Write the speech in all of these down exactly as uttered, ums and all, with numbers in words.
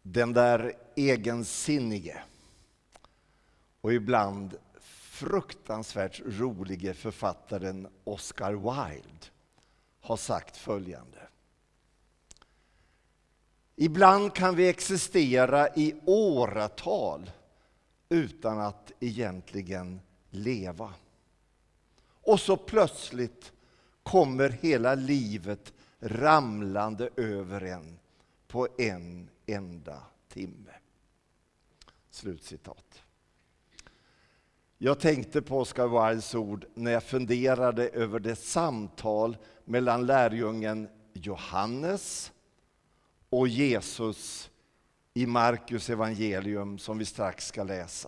Den där egensinnige och ibland fruktansvärt rolige författaren Oscar Wilde har sagt följande. Ibland kan vi existera i åratal utan att egentligen leva. Och så plötsligt kommer hela livet ramlande över en på en enda timme. Slutcitat. Jag tänkte på Oscar Wildes ord när jag funderade över det samtal mellan lärjungen Johannes och Jesus i Markus evangelium som vi strax ska läsa.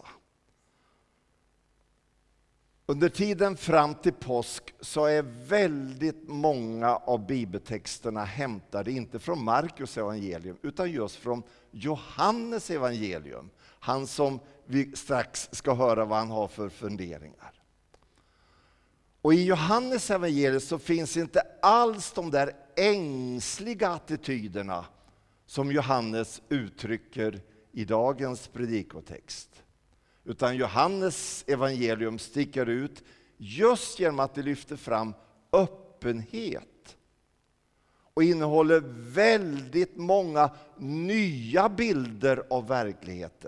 Under tiden fram till påsk så är väldigt många av bibeltexterna hämtade inte från Markus evangelium utan just från Johannes evangelium. Han som vi strax ska höra vad han har för funderingar. Och i Johannes evangelium så finns inte alls de där ängsliga attityderna som Johannes uttrycker i dagens predikotext. Utan Johannes evangelium sticker ut just genom att det lyfter fram öppenhet. Och innehåller väldigt många nya bilder av verkligheten.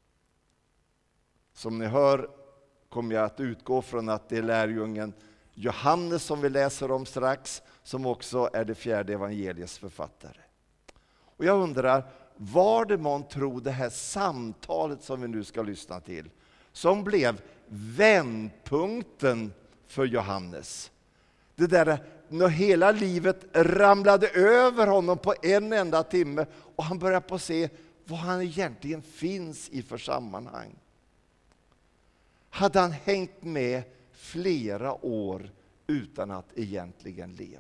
Som ni hör kommer jag att utgå från att det är lärjungen Johannes som vi läser om strax, som också är det fjärde evangeliets författare. Och jag undrar, var det man tror det här samtalet som vi nu ska lyssna till, som blev vändpunkten för Johannes. Det där när hela livet ramlade över honom på en enda timme och han började på se vad han egentligen finns i för sammanhang. Hade han hängt med flera år utan att egentligen leva?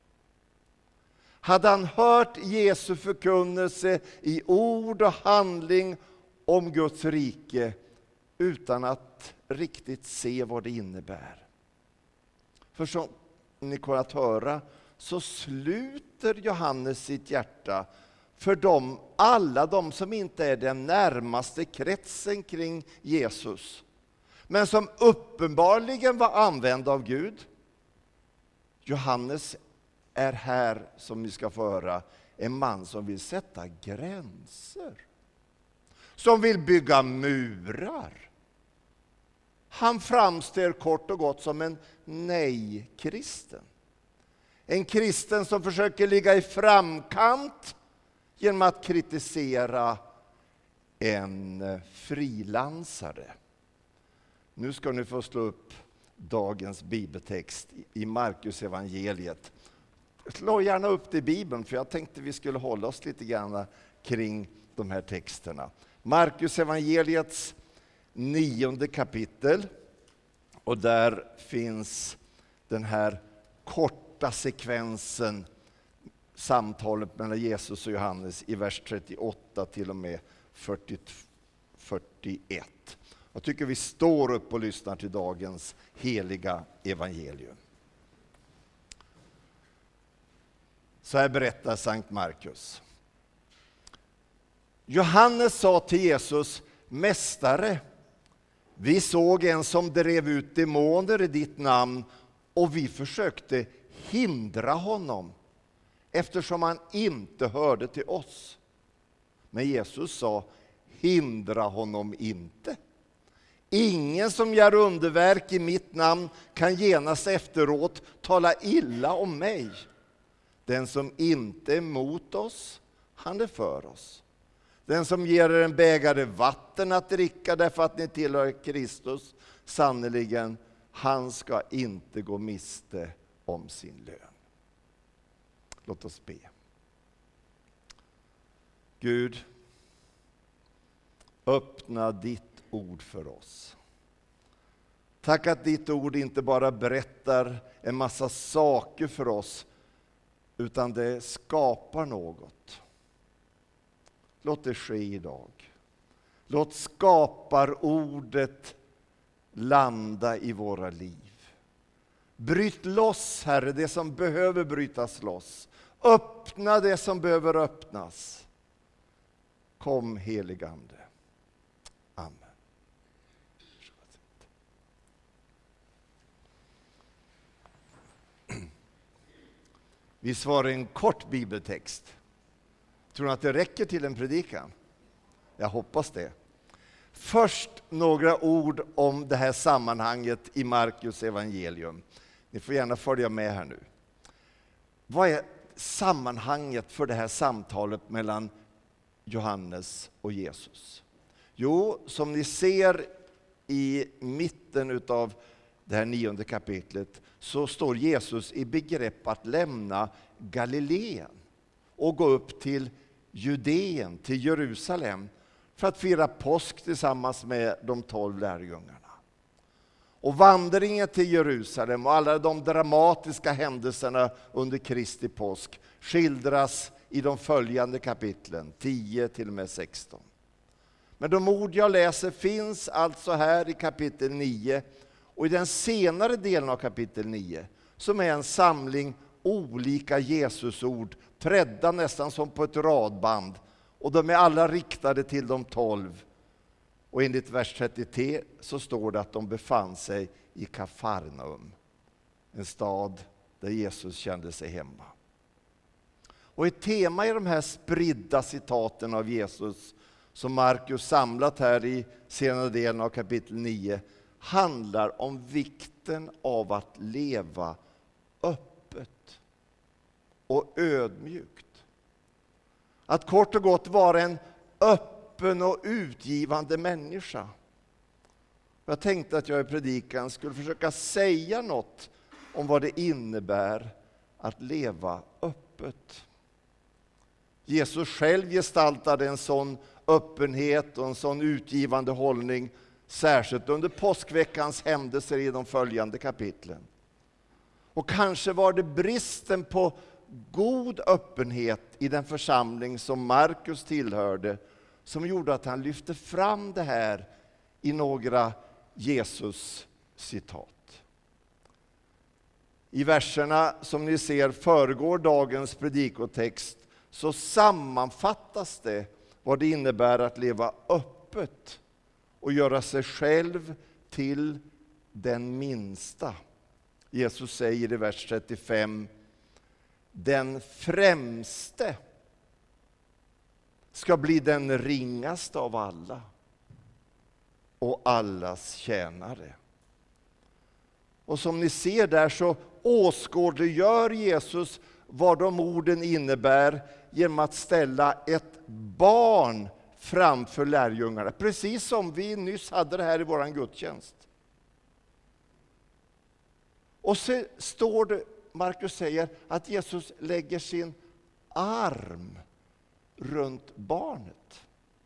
Hade han hört Jesu förkunnelse i ord och handling om Guds rike utan att riktigt se vad det innebär? För som ni kommer att höra så sluter Johannes sitt hjärta för dem, alla de som inte är den närmaste kretsen kring Jesus, men som uppenbarligen var använda av Gud. Johannes är här, som ni ska få höra, en man som vill sätta gränser. Som vill bygga murar. Han framstår kort och gott som en nej-kristen. En kristen som försöker ligga i framkant genom att kritisera en frilansare. Nu ska ni få slå upp dagens bibeltext i Markus evangeliet. Slå gärna upp det i Bibeln, för jag tänkte vi skulle hålla oss lite grann kring de här texterna. Markus evangeliets nionde kapitel, och där finns den här korta sekvensen, samtalet mellan Jesus och Johannes i vers trettioåtta till och med fyrtio, fyrtioett. Jag tycker vi står upp och lyssnar till dagens heliga evangelium. Så här berättar Sankt Markus. Johannes sa till Jesus: Mästare, vi såg en som drev ut demoner i ditt namn och vi försökte hindra honom eftersom han inte hörde till oss. Men Jesus sa: hindra honom inte. Ingen som gör underverk i mitt namn kan genast efteråt tala illa om mig. Den som inte är emot oss, han är för oss. Den som ger er en bägare vatten att dricka därför att ni tillhör Kristus, sannoliken, han ska inte gå miste om sin lön. Låt oss be. Gud, öppna ditt ord för oss. Tack att ditt ord inte bara berättar en massa saker för oss, utan det skapar något. Låt det ske idag. Låt skaparordet landa i våra liv. Bryt loss, Herre, det som behöver brytas loss. Öppna det som behöver öppnas. Kom heligande. Amen. Vi svarar en kort bibeltext. Tror ni att det räcker till en predikan? Jag hoppas det. Först några ord om det här sammanhanget i Markus evangelium. Ni får gärna följa med här nu. Vad är sammanhanget för det här samtalet mellan Johannes och Jesus? Jo, som ni ser i mitten av det här nionde kapitlet så står Jesus i begrepp att lämna Galileen och gå upp till Judeen, till Jerusalem, för att fira påsk tillsammans med de tolv lärjungarna. Och vandringen till Jerusalem och alla de dramatiska händelserna under Kristi påsk skildras i de följande kapitlen, tio till och med sexton. Men de ord jag läser finns alltså här i kapitel nio och i den senare delen av kapitel nio, som är en samling olika Jesusord trädda nästan som på ett radband. Och de är alla riktade till de tolv. Och enligt vers trettiotre så står det att de befann sig i Kafarnaum, en stad där Jesus kände sig hemma. Och ett tema i de här spridda citaten av Jesus som Markus samlat här i senare delen av kapitel nio handlar om vikten av att leva öppet och ödmjukt. Att kort och gott vara en öppen och utgivande människa. Jag tänkte att jag i predikan skulle försöka säga något om vad det innebär att leva öppet. Jesus själv gestaltade en sån öppenhet och en sån utgivande hållning, särskilt under påskveckans händelser i de följande kapitlen. Och kanske var det bristen på god öppenhet i den församling som Markus tillhörde som gjorde att han lyfte fram det här i några Jesus-citat. I verserna som ni ser föregår dagens predikotext så sammanfattas det vad det innebär att leva öppet och göra sig själv till den minsta. Jesus säger i vers trettiofem: den främste ska bli den ringaste av alla och allas tjänare. Och som ni ser där så åskådliggör Jesus vad de orden innebär genom att ställa ett barn framför lärjungarna. Precis som vi nyss hade det här i våran gudstjänst. Och så står det, Markus säger, att Jesus lägger sin arm runt barnet.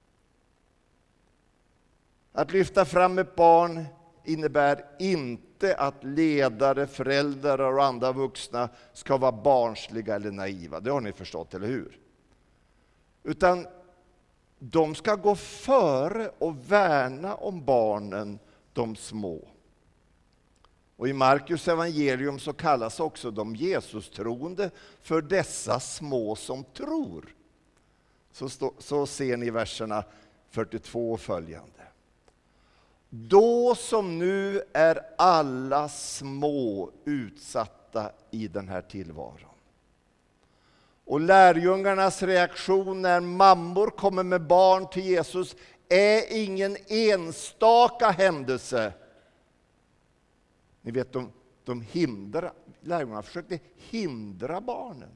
Att lyfta fram ett barn innebär inte att ledare, föräldrar och andra vuxna ska vara barnsliga eller naiva. Det har ni förstått, eller hur? Utan de ska gå före och värna om barnen, de små. Och i Markus evangelium så kallas också de Jesus-troende för dessa små som tror. Så, stå, så ser ni verserna fyrtiotvå och följande. Då som nu är alla små utsatta i den här tillvaron. Och lärjungarnas reaktion när mammor kommer med barn till Jesus är ingen enstaka händelse. Ni vet, de, de hindrar, lärjungarna försökte hindra barnen.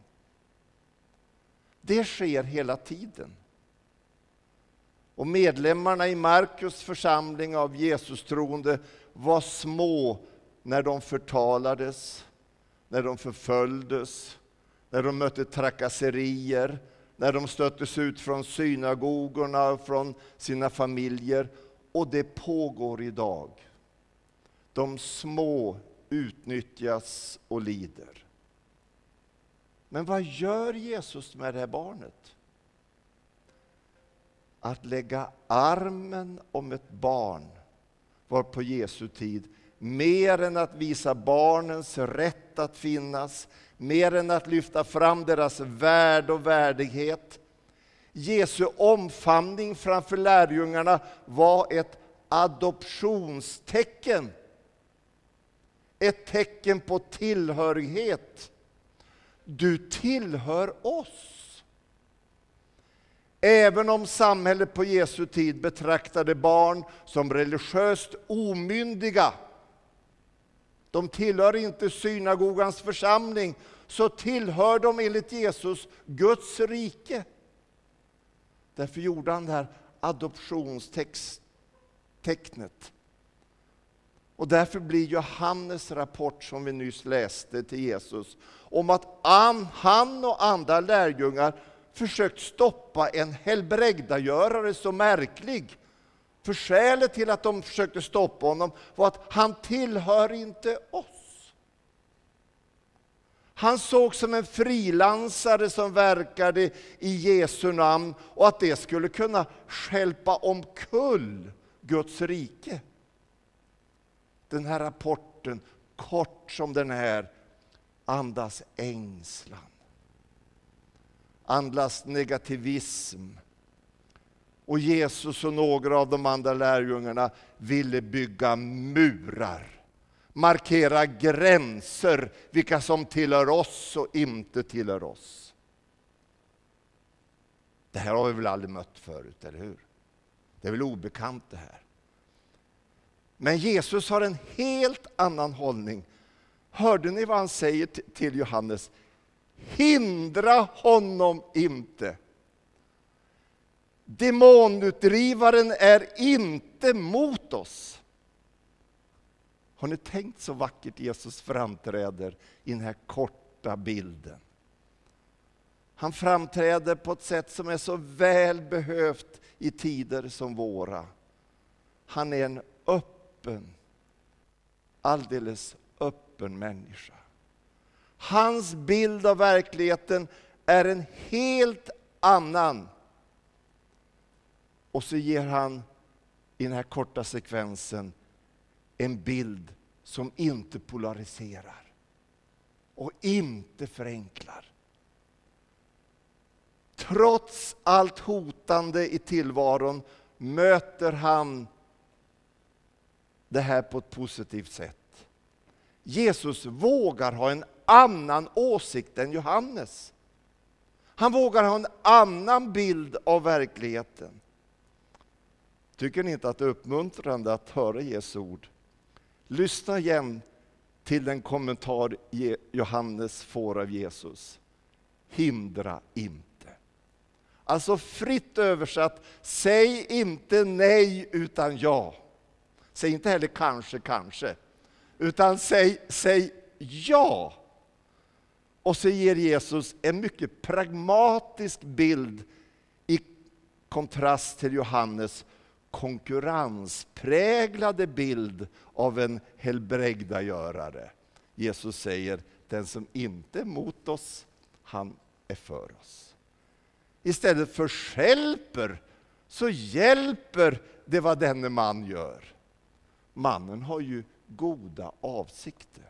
Det sker hela tiden. Och medlemmarna i Markus församling av Jesus-troende var små när de förtalades, när de förföljdes, när de mötte trakasserier, när de stöttes ut från synagogorna och från sina familjer. Och det pågår idag. De små utnyttjas och lider. Men vad gör Jesus med det här barnet? Att lägga armen om ett barn var på Jesu tid mer än att visa barnens rätt att finnas, mer än att lyfta fram deras värde och värdighet. Jesu omfamning framför lärjungarna var ett adoptionstecken. Ett tecken på tillhörighet. Du tillhör oss. Även om samhället på Jesu tid betraktade barn som religiöst omyndiga, de tillhör inte synagogans församling, så tillhör de enligt Jesus Guds rike. Därför gjorde han det här adoptionstecknet. Och därför blir Johannes rapport som vi nyss läste till Jesus om att han och andra lärjungar försökt stoppa en helbrägdagörare så märklig. För skälet till att de försökte stoppa honom var att han tillhör inte oss. Han såg som en frilansare som verkade i Jesu namn och att det skulle kunna stjälpa omkull Guds rike. Den här rapporten, kort som den är, andas ängslan. Andas negativism. Och Jesus och några av de andra lärjungarna ville bygga murar. Markera gränser, vilka som tillhör oss och inte tillhör oss. Det här har vi väl aldrig mött förut, eller hur? Det är väl obekant det här. Men Jesus har en helt annan hållning. Hörde ni vad han säger till Johannes? Hindra honom inte. Demonutdrivaren är inte mot oss. Har ni tänkt så vackert Jesus framträder i den här korta bilden? Han framträder på ett sätt som är så väl behövt i tider som våra. Han är en öppen, alldeles öppen människa. Hans bild av verkligheten är en helt annan. Och så ger han i den här korta sekvensen en bild som inte polariserar och inte förenklar. Trots allt hotande i tillvaron möter han det här på ett positivt sätt. Jesus vågar ha en annan åsikt än Johannes. Han vågar ha en annan bild av verkligheten. Tycker ni inte att det är uppmuntrande att höra Jesu ord? Lyssna igen till den kommentar Johannes får av Jesus. Hindra inte. Alltså fritt översatt, säg inte nej utan ja. Säg inte heller kanske, kanske. Utan säg, säg ja. Och så ger Jesus en mycket pragmatisk bild i kontrast till Johannes konkurrenspräglade bild av en helbrägdagörare. Jesus säger, den som inte är mot oss, han är för oss. Istället för stjälper så hjälper det vad denne man gör. Mannen har ju goda avsikter.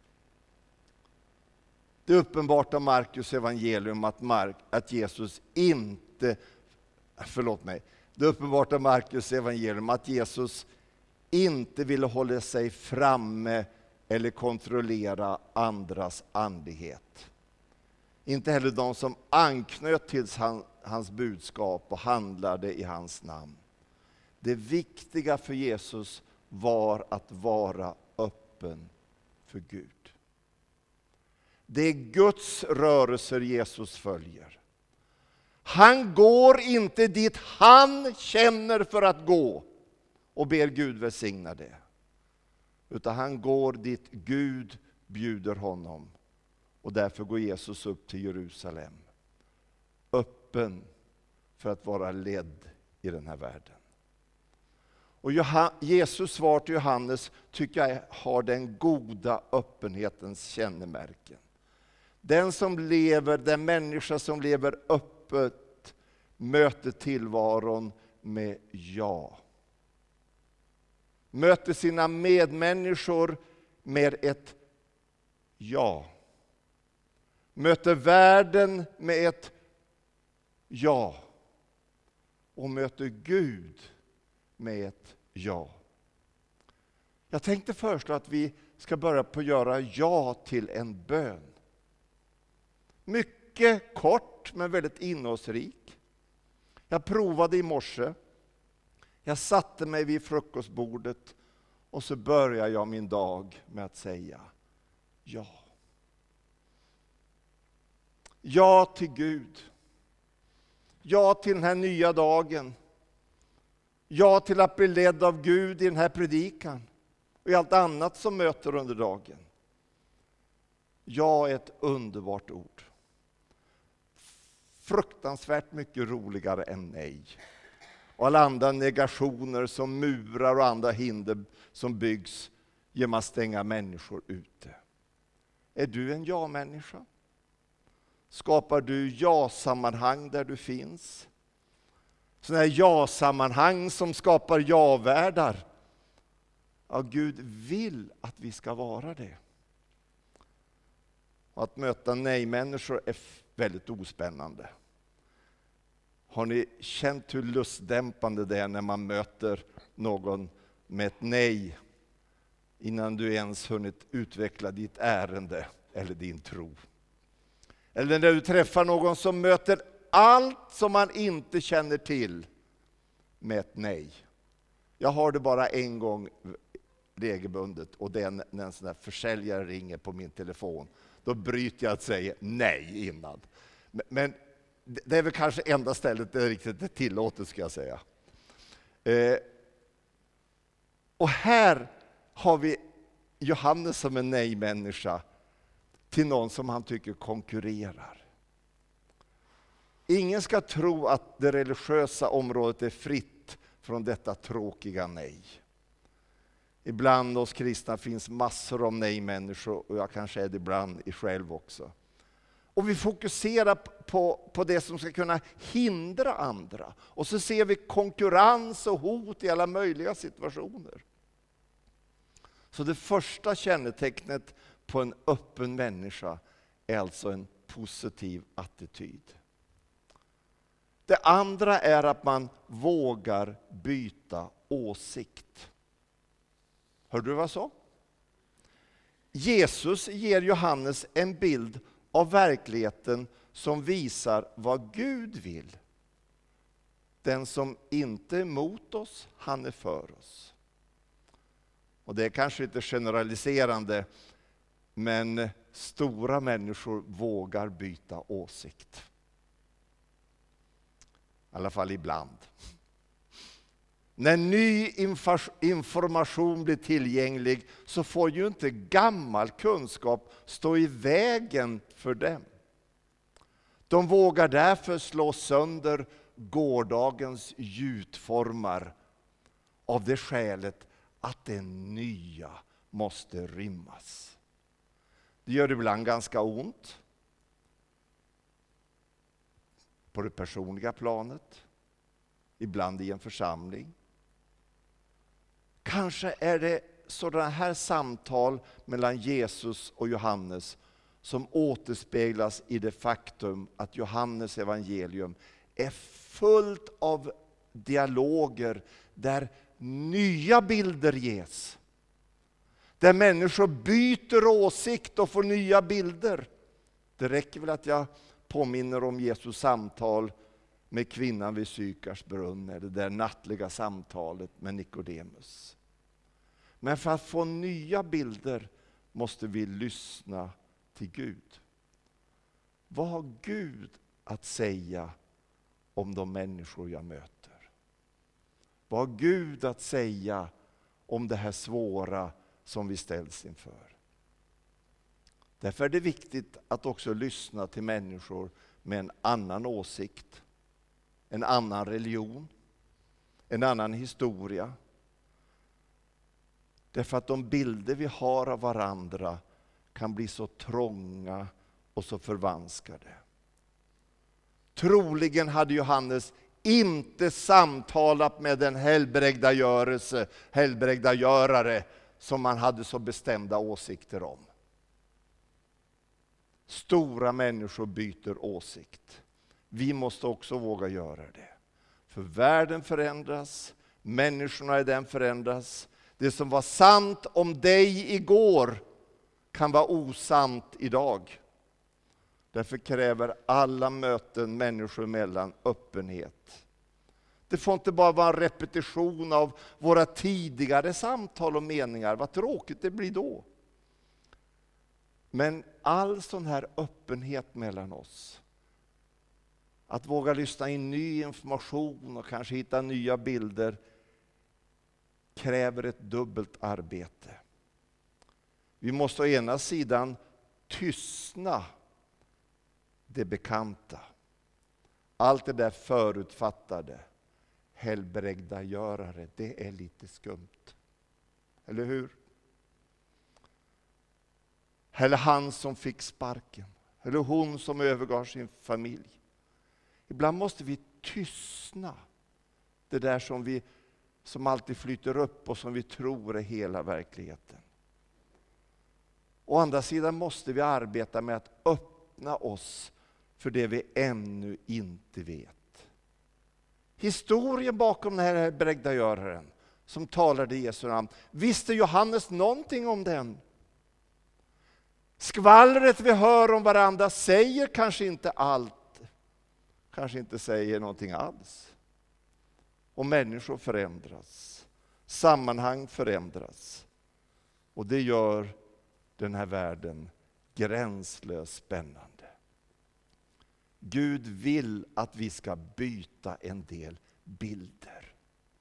Det är uppenbart av Markus evangelium att, Mark, att Jesus inte, förlåt mig, det är uppenbart av Markus evangelium att Jesus inte ville hålla sig framme eller kontrollera andras andlighet. Inte heller de som anknöt till han, hans budskap och handlade i hans namn. Det viktiga för Jesus var att vara öppen för Gud. Det är Guds rörelser Jesus följer. Han går inte dit han känner för att gå och ber Gud välsigna det. Utan han går dit Gud bjuder honom. Och därför går Jesus upp till Jerusalem. Öppen för att vara ledd i den här världen. Och Jesus svar till Johannes tycker jag har den goda öppenhetens kännemärken. Den som lever, den människa som lever öppet möter tillvaron med ja. Möter sina medmänniskor med ett ja. Möter världen med ett ja. och möter Gud med ett ja. Jag tänkte föreslå att vi ska börja på att göra ja till en bön. Mycket kort men väldigt innehållsrik. Jag provade i morse. Jag satte mig vid frukostbordet och så började jag min dag med att säga ja. Ja till Gud. Ja till den här nya dagen. Ja till att bli ledd av Gud i den här predikan. Och i allt annat som möter under dagen. Ja är ett underbart ord. Fruktansvärt mycket roligare än nej. Och alla andra negationer som murar och andra hinder som byggs genom att stänga människor ute. Är du en ja-människa? Skapar du ja-sammanhang där du finns? Sådana här ja-sammanhang som skapar ja-världar. Ja, Gud vill att vi ska vara det. Och att möta nej-människor är väldigt ospännande. Har ni känt hur lustdämpande det är när man möter någon med ett nej innan du ens hunnit utveckla ditt ärende eller din tro? Eller när du träffar någon som möter allt som man inte känner till med ett nej. Jag har det bara en gång regelbundet och det är när en sån där försäljare ringer på min telefon. Då bryter jag att säga nej innan. Men det är väl kanske enda stället där det riktigt är tillåtet, ska jag säga. Eh, och här har vi Johannes som en nej-människa till någon som han tycker konkurrerar. Ingen ska tro att det religiösa området är fritt från detta tråkiga nej. Ibland hos kristna finns massor av nej-människor och jag kanske är det ibland i själv också. Och vi fokuserar på, på det som ska kunna hindra andra. Och så ser vi konkurrens och hot i alla möjliga situationer. Så det första kännetecknet på en öppen människa är alltså en positiv attityd. Det andra är att man vågar byta åsikt. Hör du vad jag sa? Jesus ger Johannes en bild av verkligheten som visar vad Gud vill. Den som inte är emot oss, han är för oss. Och det är kanske inte generaliserande, men stora människor vågar byta åsikt. I alla fall ibland. När ny information blir tillgänglig så får ju inte gammal kunskap stå i vägen för dem. De vågar därför slå sönder gårdagens gjutformar av det skälet att det nya måste rymmas. Det gör ibland ganska ont på det personliga planet, ibland i en församling. Kanske är det sådana här samtal mellan Jesus och Johannes som återspeglas i det faktum att Johannes evangelium är fullt av dialoger där nya bilder ges. Där människor byter åsikt och får nya bilder. Det räcker väl att jag påminner om Jesus samtal med kvinnan vid Sykars brunn, eller det där nattliga samtalet med Nikodemus. Men för att få nya bilder måste vi lyssna till Gud. Vad har Gud att säga om de människor jag möter? Vad har Gud att säga om det här svåra som vi ställs inför? Därför är det viktigt att också lyssna till människor med en annan åsikt, en annan religion, en annan historia. Därför att de bilder vi har av varandra kan bli så trånga och så förvanskade. Troligen hade Johannes inte samtalat med den helbrägdagörelse, helbrägdagörare som man hade så bestämda åsikter om. Stora människor byter åsikt. Vi måste också våga göra det. För världen förändras, människorna i den förändras. Det som var sant om dig igår kan vara osant idag. Därför kräver alla möten människor emellan öppenhet. Det får inte bara vara en repetition av våra tidigare samtal och meningar. Vad tråkigt det blir då. Men all sån här öppenhet mellan oss, att våga lyssna in ny information och kanske hitta nya bilder, kräver ett dubbelt arbete. Vi måste å ena sidan tystna det bekanta. Allt det där förutfattade, helbrägdagörare, det är lite skumt. Eller hur? Eller han som fick sparken. Eller hon som övergav sin familj. Ibland måste vi tystna det där som vi som alltid flyter upp och som vi tror är hela verkligheten. Å andra sidan måste vi arbeta med att öppna oss för det vi ännu inte vet. Historien bakom den här helbrägdagöraren som talade i Jesu namn, visste Johannes någonting om den? Skvallret vi hör om varandra säger kanske inte allt. Kanske inte säger någonting alls. Och människor förändras. Sammanhang förändras. Och det gör den här världen gränslöst spännande. Gud vill att vi ska byta en del bilder.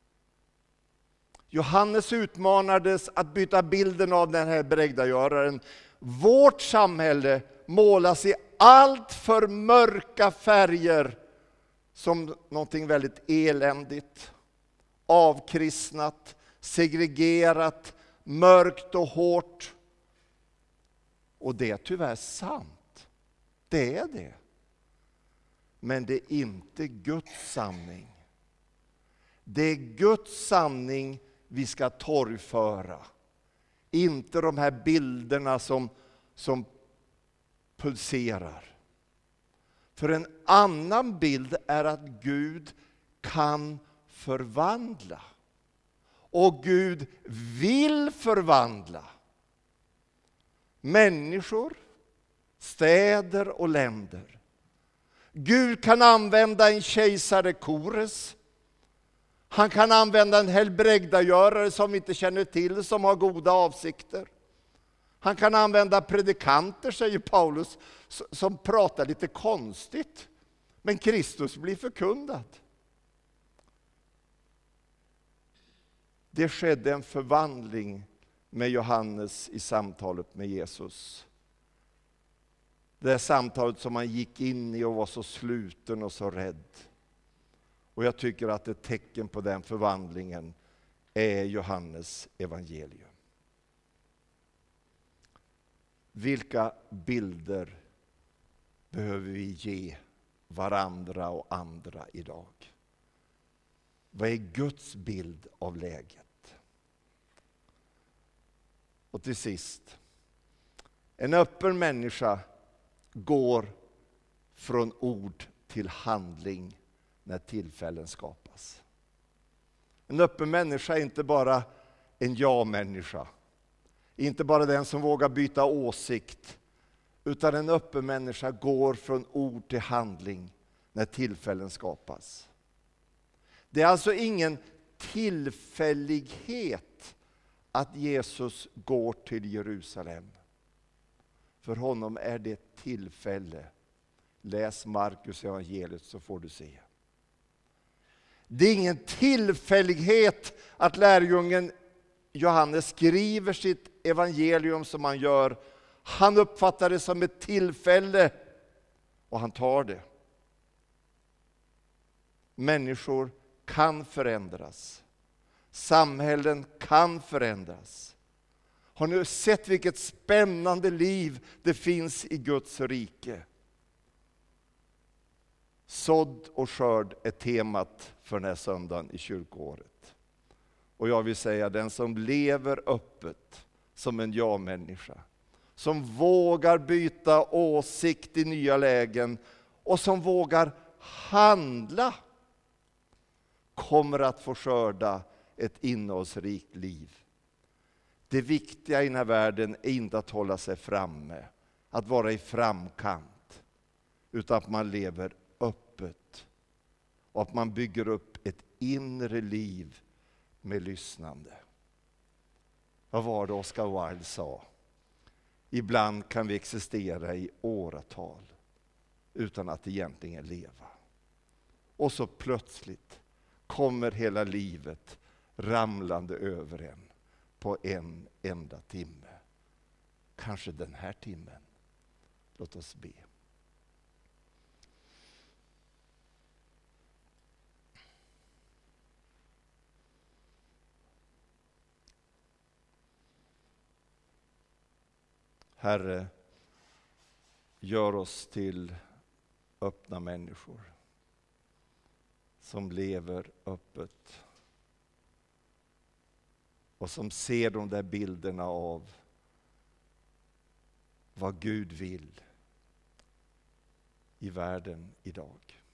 Johannes utmanades att byta bilden av den här helbrägdagöraren. Vårt samhälle målas i allt för mörka färger som någonting väldigt eländigt, avkristnat, segregerat, mörkt och hårt. Och det är tyvärr sant. Det är det. Men det är inte Guds sanning. Det är Guds sanning vi ska torgföra. Inte de här bilderna som, som pulserar. För en annan bild är att Gud kan förvandla. Och Gud vill förvandla människor, städer och länder. Gud kan använda en kejsare Kores. Han kan använda en helbrägdagörare som vi inte känner till, som har goda avsikter. Han kan använda predikanter, säger Paulus, som pratar lite konstigt. Men Kristus blir förkunnad. Det skedde en förvandling med Johannes i samtalet med Jesus. Det samtalet som han gick in i och var så sluten och så rädd. Och jag tycker att ett tecken på den förvandlingen är Johannes evangelium. Vilka bilder behöver vi ge varandra och andra idag? Vad är Guds bild av läget? Och till sist, en öppen människa går från ord till handling när tillfällen skapas. En öppen människa är inte bara en ja-människa. Inte bara den som vågar byta åsikt. Utan en öppen människa går från ord till handling när tillfällen skapas. Det är alltså ingen tillfällighet att Jesus går till Jerusalem. För honom är det ett tillfälle. Läs Markus evangeliet så får du se. Det är ingen tillfällighet att lärjungen Johannes skriver sitt evangelium som han gör. Han uppfattar det som ett tillfälle och han tar det. Människor kan förändras. Samhällen kan förändras. Har ni sett vilket spännande liv det finns i Guds rike? Sådd och skörd är temat för den här söndagen i kyrkoåret. Och jag vill säga, den som lever öppet som en ja-människa, som vågar byta åsikt i nya lägen och som vågar handla. kommer att få skörda ett innehållsrikt liv. Det viktiga i den här världen är inte att hålla sig framme, att vara i framkant, utan att man lever öppet och att man bygger upp ett inre liv med lyssnande. Vad var det Oscar Wilde sa? Ibland kan vi existera i åratal utan att egentligen leva. Och så plötsligt kommer hela livet ramlande över en på en enda timme. Kanske den här timmen. Låt oss be. Herre, gör oss till öppna människor som lever öppet och som ser de där bilderna av vad Gud vill i världen idag.